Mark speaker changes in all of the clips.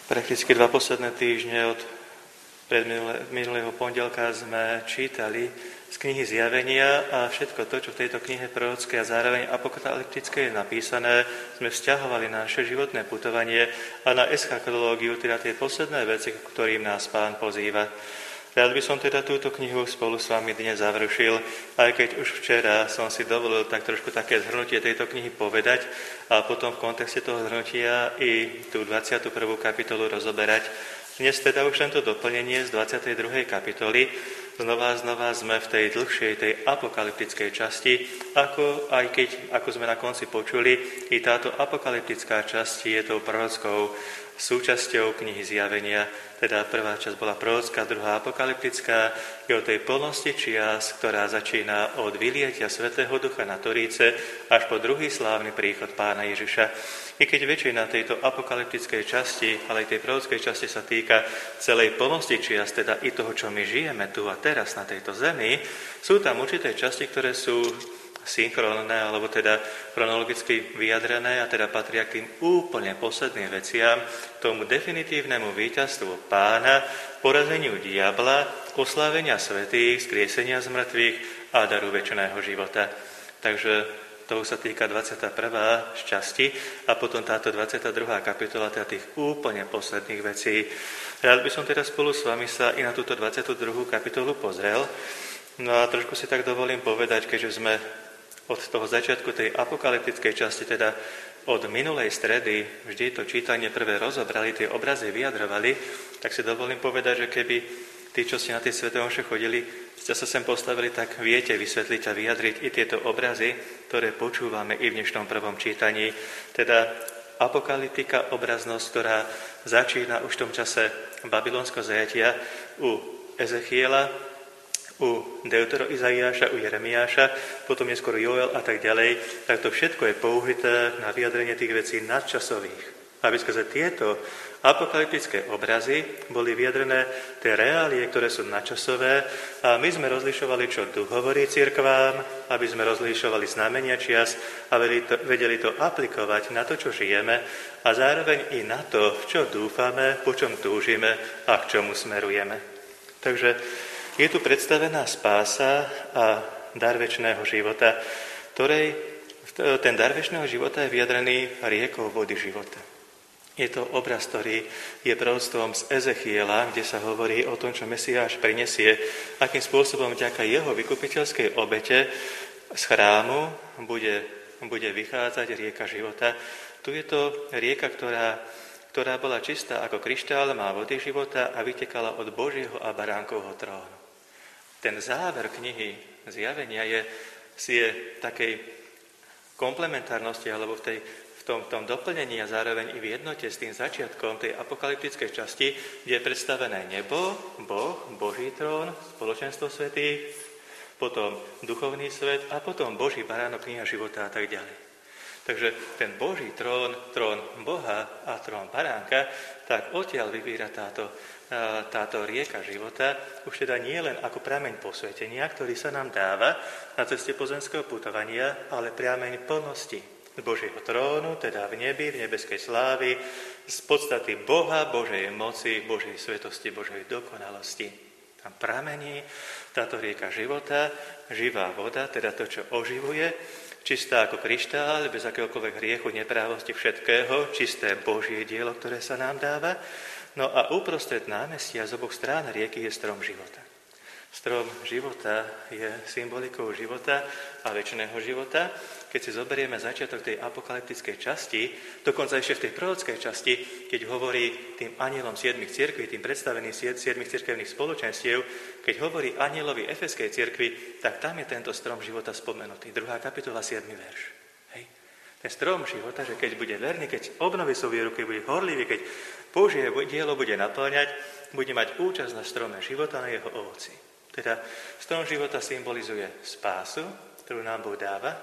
Speaker 1: Prakticky 2 posledné týždne od minulého pondelka sme čítali z knihy Zjavenia a všetko to, čo v tejto knihe prorockej a zároveň apokalyptické je napísané, sme vzťahovali na naše životné putovanie a na eschatológiu, teda tie posledné veci, k ktorým nás Pán pozýva. Rád by som teda túto knihu spolu s vami dnes završil, aj keď už včera som si dovolil tak trošku také zhrnutie tejto knihy povedať a potom v kontexte toho zhrnutia i tú 21. kapitolu rozoberať. Dnes teda už tento doplnenie z 22. kapitoly. Znova sme v tej dlhšej, tej apokalyptickej časti, ako sme na konci počuli, i táto apokalyptická časť je tou prorockou súčasťou knihy Zjavenia. Teda prvá časť bola prorocká, druhá apokalyptická, je o tej plnosti čias, ktorá začína od vylietia Svätého Ducha na Toríce až po druhý slávny príchod Pána Ježiša. I keď väčšina tejto apokalyptickej časti, ale aj tej prorockej časti sa týka celej plnosti čias, teda i toho, čo my žijeme tu a teraz na tejto zemi, sú tam určité časti, ktoré sú synchronné, alebo teda chronologicky vyjadrené a teda patria k tým úplne posledným veciam, tomu definitívnemu víťazstvu Pána, porazeniu diabla, oslávenia svätých, skriesenia z mŕtvych a daru večného života. Takže toho sa týka 21. časti a potom táto 22. kapitola teda tých úplne posledných vecí. Rád by som teda spolu s vami sa i na túto 22. kapitolu pozrel. No a trošku si tak dovolím povedať, keďže sme od toho začiatku tej apokalyptickej časti, teda od minulej stredy, vždy to čítanie prvé rozobrali, tie obrazy vyjadrovali, tak si dovolím povedať, že keby tí, čo ste na tie sväté omše chodili, ste sa sem postavili, tak viete vysvetliť a vyjadriť i tieto obrazy, ktoré počúvame i v dnešnom prvom čítaní. Teda apokalyptika, obraznosť, ktorá začína už v tom čase babylonského zajatia u Ezechiela, u Izaiáša, u Jeremiáša, potom neskôr Joel a tak ďalej, tak to všetko je použité na vyjadrenie tých vecí nadčasových. Aby skrze tieto apokalyptické obrazy boli vyjadrené tie reálie, ktoré sú nadčasové a my sme rozlišovali, čo Duch hovorí cirkvám, aby sme rozlišovali znamenia čias a vedeli to aplikovať na to, čo žijeme a zároveň i na to, v čo dúfame, po čom túžime a k čomu smerujeme. Takže je tu predstavená spása a dar večného života, ktorej ten dar večného života je vyjadrený riekou vody života. Je to obraz, ktorý je proroctvom z Ezechiela, kde sa hovorí o tom, čo Mesiáš prinesie, akým spôsobom vďaka jeho vykupiteľskej obete z chrámu bude vychádzať rieka života. Tu je to rieka, ktorá bola čistá ako kryštál, má vody života a vytekala od Božieho a baránkovho trónu. Ten záver knihy Zjavenia je takej komplementárnosti alebo v tom doplnení a zároveň i v jednote s tým začiatkom tej apokalyptickej časti, kde je predstavené nebo, Boh, Boží trón, spoločenstvo svätých, potom duchovný svet a potom Boží baránok, kniha života a tak ďalej. Takže ten Boží trón Boha a trón baránka, tak odtiaľ vyvíra táto rieka života, už teda nie len ako prameň posvetenia, ktorý sa nám dáva na ceste pozemského putovania, ale prameň plnosti z Božieho trónu, teda v nebi, v nebeskej slávy, z podstaty Boha, Božej moci, Božej svetosti, Božej dokonalosti. Tam pramení táto rieka života, živá voda, teda to, čo oživuje, čistá ako kryštál, bez akéhokoľvek hriechu, neprávosti, všetkého, čisté Božie dielo, ktoré sa nám dáva. No a uprostred námestia z oboch strán rieky je strom života. Strom života je symbolikou života a večného života. Keď si zoberieme začiatok tej apokalyptickej časti, dokonca ešte v tej prorockej časti, keď hovorí tým anielom 7 cirkví, tým predstaveným 7 cirkevných spoločenstiev, keď hovorí anielovi Efeskej cirkvi, tak tam je tento strom života spomenutý. 2. kapitola, 7. verš. Ten strom života, že keď bude verný, keď obnoví svoju vieru, keď bude horlivý, keď Božie dielo bude naplňať, bude mať účasť na strome života, na jeho ovoci. Teda strom života symbolizuje spásu, ktorú nám Boh dáva.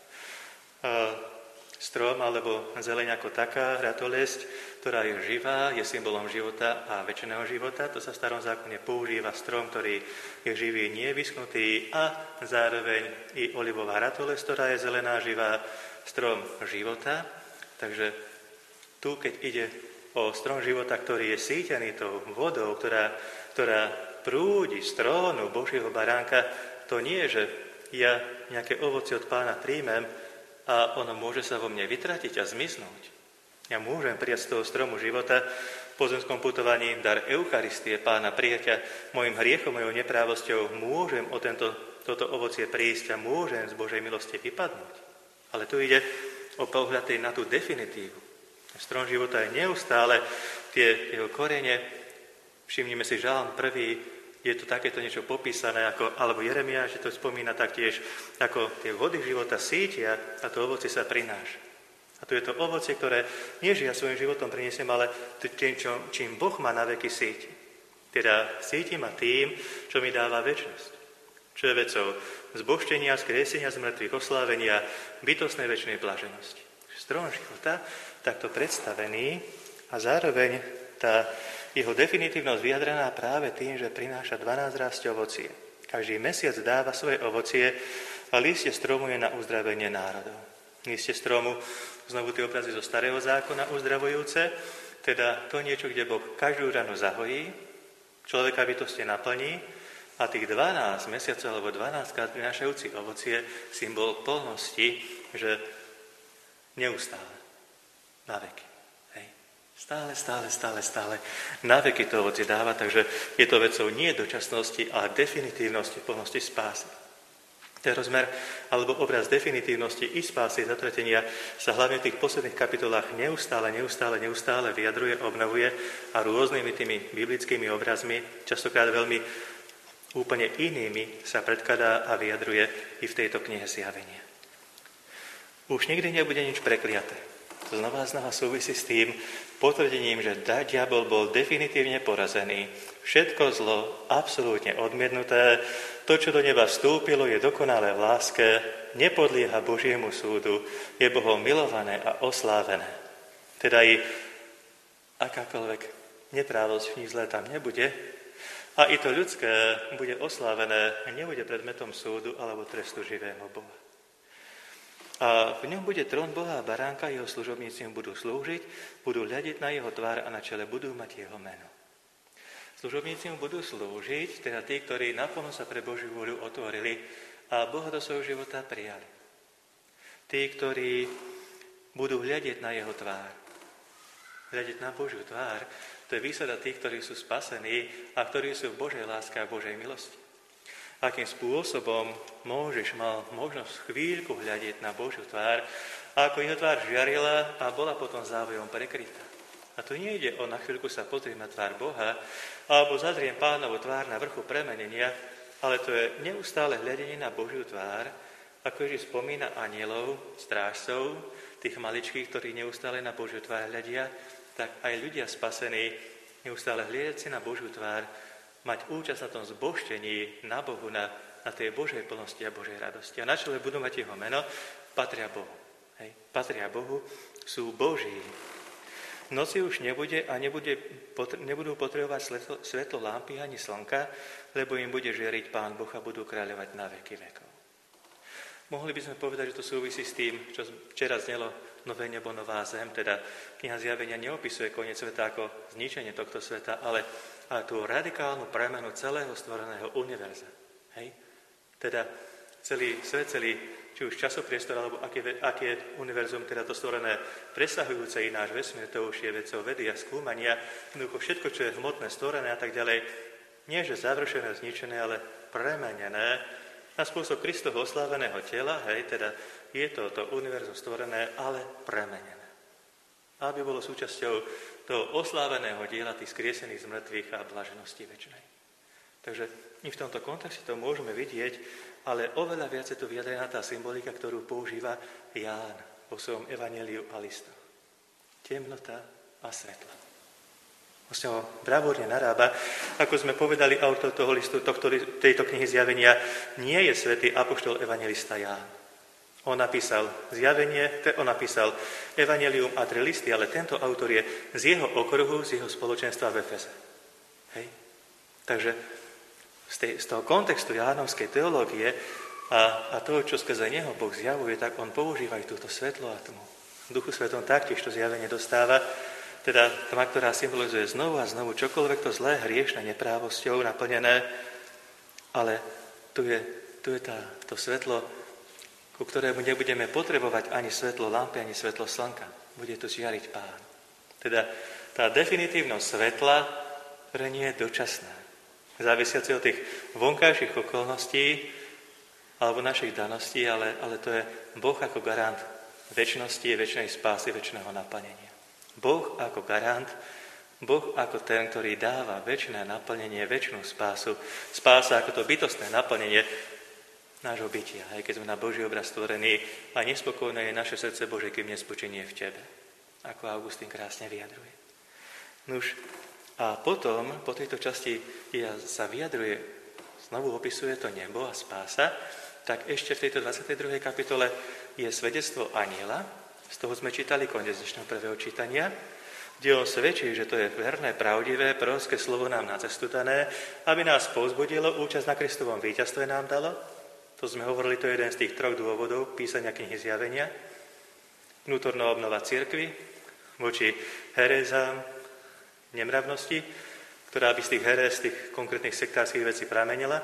Speaker 1: Strom alebo zeleň ako taká, ratolesť, ktorá je živá, je symbolom života a večného života. To sa v starom zákone používa strom, ktorý je živý, nie je vyschnutý a zároveň i olivová ratolesť, ktorá je zelená, živá, strom života. Takže tu, keď ide o strom života, ktorý je sítený tou vodou, ktorá prúdi z trónu Božieho baránka, to nie je, že ja nejaké ovocie od Pána príjmem a ono môže sa vo mne vytratiť a zmiznúť. Ja môžem prijať z toho stromu života v pozemskom putovaní dar Eucharistie Pána prijatia mojim hriechom, mojou neprávosťou. Môžem o toto ovocie prísť a môžem z Božej milosti vypadnúť. Ale tu ide o pohľad na tú definitívu. Strom života je neustále, tie jeho korene, všimnime si Žalm 1, je to takéto niečo popísané, alebo Jeremiáš, že to spomína taktiež, ako tie vody života sítia a to ovocie sa prináša. A tu je to ovocie, ktoré nie že ja svojím životom prinesiem, ale čím Boh ma na veky síti. Teda síti ma tým, čo mi dáva večnosť. Čo je vecou zbožtenia, skriesenia z mŕtvych, oslávenia, bytostnej večnej blaženosti. Strom života, takto predstavený a zároveň tá jeho definitívnosť vyjadrená práve tým, že prináša 12 rásť ovocie. Každý mesiac dáva svoje ovocie a listie stromu je na uzdravenie národov. Listie stromu, znovu tie obrazy zo Starého zákona uzdravujúce, teda to niečo, kde Boh každú ranu zahojí, človeka bytosti naplní a tých 12 mesiacov alebo 12 krát prinášajúci ovocie symbol plnosti, že neustále, na veky. Stále. Na veky to ovocie dáva, takže je to vecou nie dočasnosti, ale definitívnosti, plnosti spásy. Ten rozmer, alebo obraz definitívnosti i spásy, zatratenia sa hlavne v tých posledných kapitolách neustále vyjadruje, obnovuje a rôznymi tými biblickými obrazmi, častokrát veľmi úplne inými, sa predkladá a vyjadruje i v tejto knihe Zjavenia. Už nikdy nebude nič prekliaté. Znova súvisí s tým potvrdením, že diabol bol definitívne porazený. Všetko zlo absolútne odmietnuté. To, čo do neba vstúpilo, je dokonalé v láske, nepodlieha Božiemu súdu, je Bohom milované a oslávené. Teda i akákoľvek neprávosť v ní zlé tam nebude a i to ľudské bude oslávené, nebude predmetom súdu alebo trestu živého Boha. A v ňom bude trón Boha a baránka, jeho služobníci mu budú slúžiť, budú hľadiť na jeho tvár a na čele budú mať jeho meno. Služobníci mu budú slúžiť, teda tí, ktorí naplno sa pre Božiu vôľu otvorili a Boha do svojho života prijali. Tí, ktorí budú hľadiť na jeho tvár. Hľadiť na Božiu tvár, to je výsada tých, ktorí sú spasení a ktorí sú v Božej láske a Božej milosti. Akým spôsobom mal možnosť chvíľku hľadiť na Božiu tvár, a ako jeho tvár žiarila a bola potom závojom prekrytá. A tu nie ide o na chvíľku sa pozrieť na tvár Boha, alebo zazriem Pánovu tvár na vrchu premenenia, ale to je neustále hľadenie na Božiu tvár, ako Ježiš spomína anielov, strážcov, tých maličkých, ktorí neustále na Božiu tvár hľadia, tak aj ľudia spasení, neustále hľadiaci na Božiu tvár, mať účasť na tom zbožtení na Bohu, na tej Božej plnosti a Božej radosti. A na čele budú mať jeho meno, patria Bohu. Patria Bohu, sú Boží. V noci už nebude a nebudú potrebovať svetlo lampy ani slnka, lebo im bude žiariť Pán Boh a budú kráľovať na veky vekov. Mohli by sme povedať, že to súvisí s tým, čo včera znelo nové nebo, nová zem, teda kniha Zjavenia neopisuje koniec sveta ako zničenie tohto sveta, ale tú radikálnu premenu celého stvoreného univerza. Teda celý svet, či už časopriestor, alebo aké je univerzum, teda to stvorené presahujúce i náš vesmír, to už je vecou vedy a skúmania, jednoducho všetko, čo je hmotné, stvorené a tak ďalej, nie že završené, zničené, ale premenené na spôsob Kristovho osláveného tela, teda je to univerzum stvorené, ale premenené. Aby bolo súčasťou toho osláveného diela tých skriesených z mŕtvych a blaženosti večnej. Takže i v tomto kontexte to môžeme vidieť, ale oveľa viac je tu vyjadrená tá symbolika, ktorú používa Ján vo svojom evanjeliu a listoch. Temnota a svetlo. S ňou bravúrne narába. Ako sme povedali, autor toho listu, tejto knihy Zjavenia nie je svätý apoštol evanjelista Ján. On napísal Zjavenie, on napísal Evanjelium a 3 listy, ale tento autor je z jeho okruhu, z jeho spoločenstva v Efeze. Takže z toho kontextu jánovskej teológie a toho, čo skrze neho Boh zjavuje, tak on používa aj túto svetlo a tmu. V Duchu Svetom taktiež to zjavenie dostáva, Teda tma, ktorá symbolizuje znovu a znovu čokoľvek to zlé, hriešne, neprávosťou naplnené, ale tu je to svetlo, ku ktorému nebudeme potrebovať ani svetlo lampy, ani svetlo slnka. Bude tu žiariť Pán. Teda tá definitívnosť svetla, ktoré nie je dočasná, závisiace od tých vonkajších okolností alebo našich daností, ale to je Boh ako garant večnosti, večnej spásy, večného naplnenia. Boh ako garant, Boh ako ten, ktorý dáva večné naplnenie, večnú spásu. Spása ako to bytostné naplnenie nášho bytia. Aj keď sme na Boží obraz stvorení a nespokojné je naše srdce Bože, kým nespočinie v Tebe. Ako Augustín krásne vyjadruje. Nuž, a potom, po tejto časti sa vyjadruje, znovu opisuje to nebo a spása, tak ešte v tejto 22. kapitole je svedectvo anjela. Z toho sme čítali koniec dnešného prvého čítania, kde on svedčí, že to je verné, pravdivé, prorocké slovo nám na cestu dané, aby nás povzbudilo, účasť na Kristovom víťazstve nám dalo. To sme hovorili, to je jeden z tých 3 dôvodov písania knihy Zjavenia. Vnútorná obnova cirkvi voči herézám, nemravnosti, ktorá by z tých heréz, z tých konkrétnych sektárskych vecí pramenila.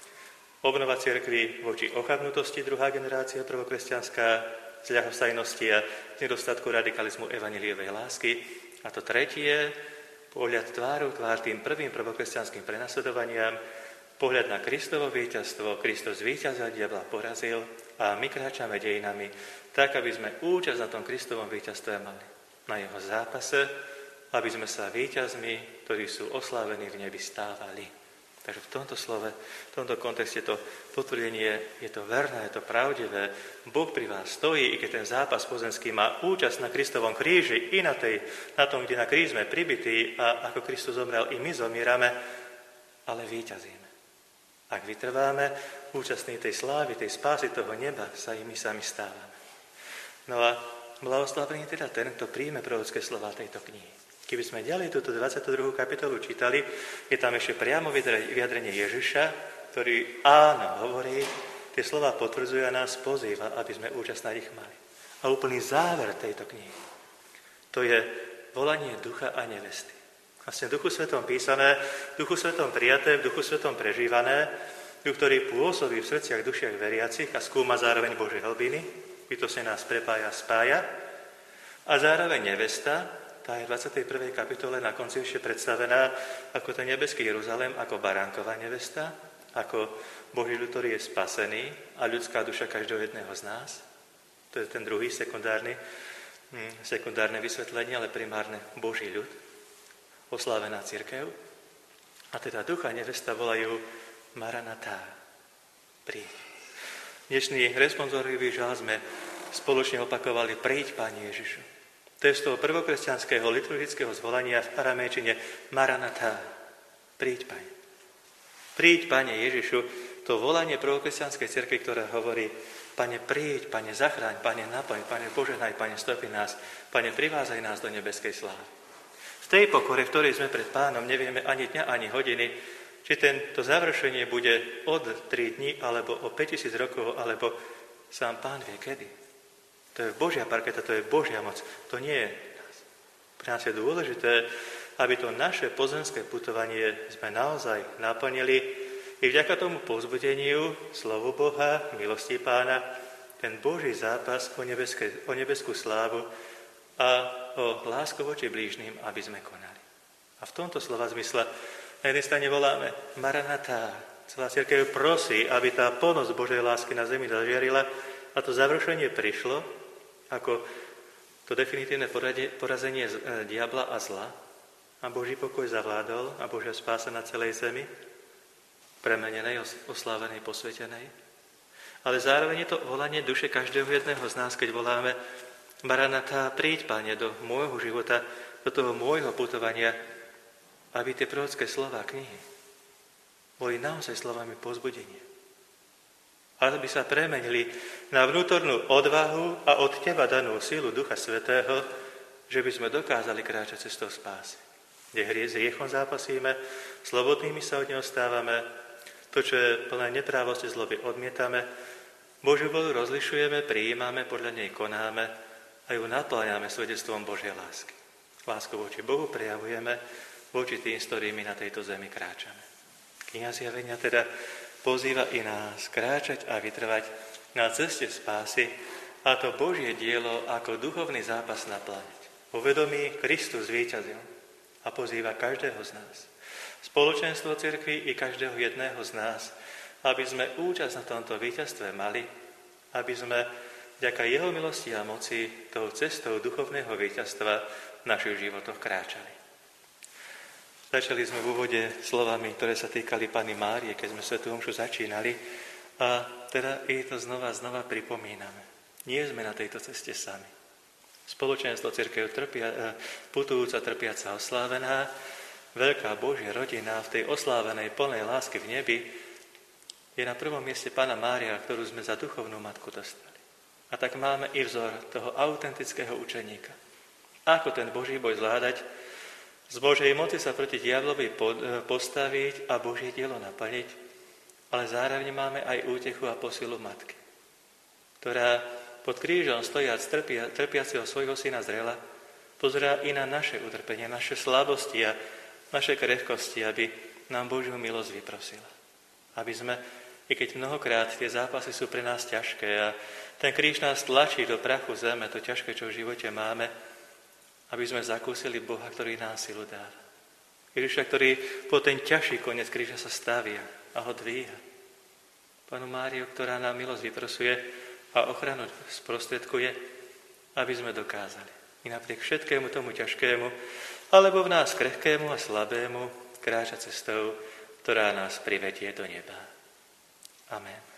Speaker 1: Obnova cirkvi voči ochabnutosti, druhá generácia prvokresťanská, z ľahostajnosti a nedostatku radikalizmu evanjeliovej lásky. A to tretie, pohľad tváru tvár tým prvým prvokresťanským prenasledovaniam, pohľad na Kristovo víťazstvo, Kristus zvíťazil, diabla porazil a my kráčame dejinami tak, aby sme účasť na tom Kristovom víťazstve mali. Na jeho zápase, aby sme sa víťazmi, ktorí sú oslávení v nebi, stávali. Takže v tomto slove, v tomto kontexte to potvrdenie je to verné, je to pravdivé. Boh pri vás stojí, i keď ten zápas pozemský má účasť na Kristovom kríži i na tom, kde na kríži sme pribití a ako Kristus zomrel, i my zomierame, ale víťazíme. Ak vytrváme účastní tej slávy, tej spásy toho neba, sa i my sami stávame. No a blahoslavený teda ten, kto príjme prorocké slova tejto knihy. Keby sme ďalej túto 22. kapitolu čítali, je tam ešte priamo vyjadrenie Ježiša, ktorý áno hovorí, tie slova potvrdzuje a nás pozýva, aby sme účasť na nich mali. A úplný záver tejto knihy, to je volanie ducha a nevesty. Vlastne v Duchu Svetom písané, v Duchu Svetom prijaté, v Duchu Svetom prežívané, duch, ktorý pôsobí v srdciach, dušiach veriacich a skúma zároveň Božie hlbiny, bytostne nás prepája, spája. A zároveň nevesta, tá je v 21. kapitole na konci ešte predstavená ako ten nebeský Jeruzalém, ako baránková nevesta, ako Boží ľud, ktorý je spasený a ľudská duša každého jedného z nás. To je ten druhý sekundárne vysvetlenie, ale primárne Boží ľud, oslávená cirkev. A teda ducha nevesta volajú Maranatá, príď. Dnešný responzorivý žál sme spoločne opakovali príď, Pane Ježišu. To je z toho prvokresťanského liturgického zvolania v aramejčine Maranatá, príď, Pane. Príď, Pane Ježišu, to volanie prvokresťanskej cirkvi, ktorá hovorí Pane, príď, Pane, zachráň, Pane, naplň, Pane, požehnaj, Pane, stopi nás, Pane, privázaj nás do nebeskej slávy. V tej pokore, v ktorej sme pred Pánom, nevieme ani dňa, ani hodiny, či to završenie bude od 3 dní, alebo o 5000 rokov, alebo sám Pán vie kedy. To je Božia parketa, to je Božia moc. To nie je nás. Pre nás je dôležité, aby to naše pozemské putovanie sme naozaj naplnili i vďaka tomu povzbudeniu, slovu Boha, milosti Pána, ten Boží zápas o nebeskú slávu a o lásku voči blížnym, aby sme konali. A v tomto slova zmysle na jednej strane voláme Maranatá. Celá cirkev prosí, aby tá plnosť Božej lásky na zemi zažiarila a to završenie prišlo ako to definitívne porazenie diabla a zla a Boží pokoj zavládol a Božia spása na celej zemi, premenenej, oslávenej, posvetenej. Ale zároveň je to volanie duše každého jedného z nás, keď voláme Maranatá, príď, Pane, do môjho života, do toho môjho putovania, aby tie prorocké slová knihy boli naozaj slovami povzbudenia. Aby sa premenili na vnútornú odvahu a od Teba danú sílu Ducha Svätého, že by sme dokázali kráčať cestou spásy. Kde s hriechom zápasíme, slobodnými sa od neho stávame, to, čo je plné neprávosti, zloby odmietame, Božiu vôľu rozlišujeme, prijímame, podľa nej konáme a ju napláňame svedectvom Božej lásky. lásku voči Bohu prejavujeme voči tým, s ktorými na tejto zemi kráčame. Kniha Zjavenia teda pozýva i nás kráčať a vytrvať na ceste spásy a to Božie dielo ako duchovný zápas naplňať. Vo vedomí Kristus zvíťazil a pozýva každého z nás. Spoločenstvo cirkvi i každého jedného z nás, aby sme účasť na tomto víťazstve mali, aby sme vďaka jeho milosti a moci tou cestou duchovného víťazstva v našich životoch kráčali. Začali sme v úvode slovami, ktoré sa týkali Panny Márie, keď sme svätú omšu začínali a teda i to znova pripomíname. Nie sme na tejto ceste sami. Spoločenstvo cirkev putujúca, trpiaca, oslávená, veľká Božia rodina v tej oslávenej plnej lásky v nebi je na prvom mieste Panna Mária, ktorú sme za duchovnú matku dostali. A tak máme i vzor toho autentického učeníka. Ako ten Boží boj zvládať, z Božej moci sa proti diablovi postaviť a Božie dielo naplniť, ale zároveň máme aj útechu a posilu matky, ktorá pod krížom stojac trpiaceho svojho syna zrela, pozerá i na naše utrpenie, naše slabosti a naše krehkosti, aby nám Božiu milosť vyprosila. Aby sme, i keď mnohokrát tie zápasy sú pre nás ťažké a ten kríž nás tlačí do prachu zeme, to ťažké, čo v živote máme, aby sme zakúsili Boha, ktorý nám silu dáva. Ježiša, ktorý po ten ťažší koniec kríža sa stavia a ho dvíha. Pannu Máriu, ktorá nám milosť vyprosuje a ochranu sprostredkuje, aby sme dokázali i napriek všetkému tomu ťažkému, alebo v nás krehkému a slabému, kráčať cestou, ktorá nás privedie do neba. Amen.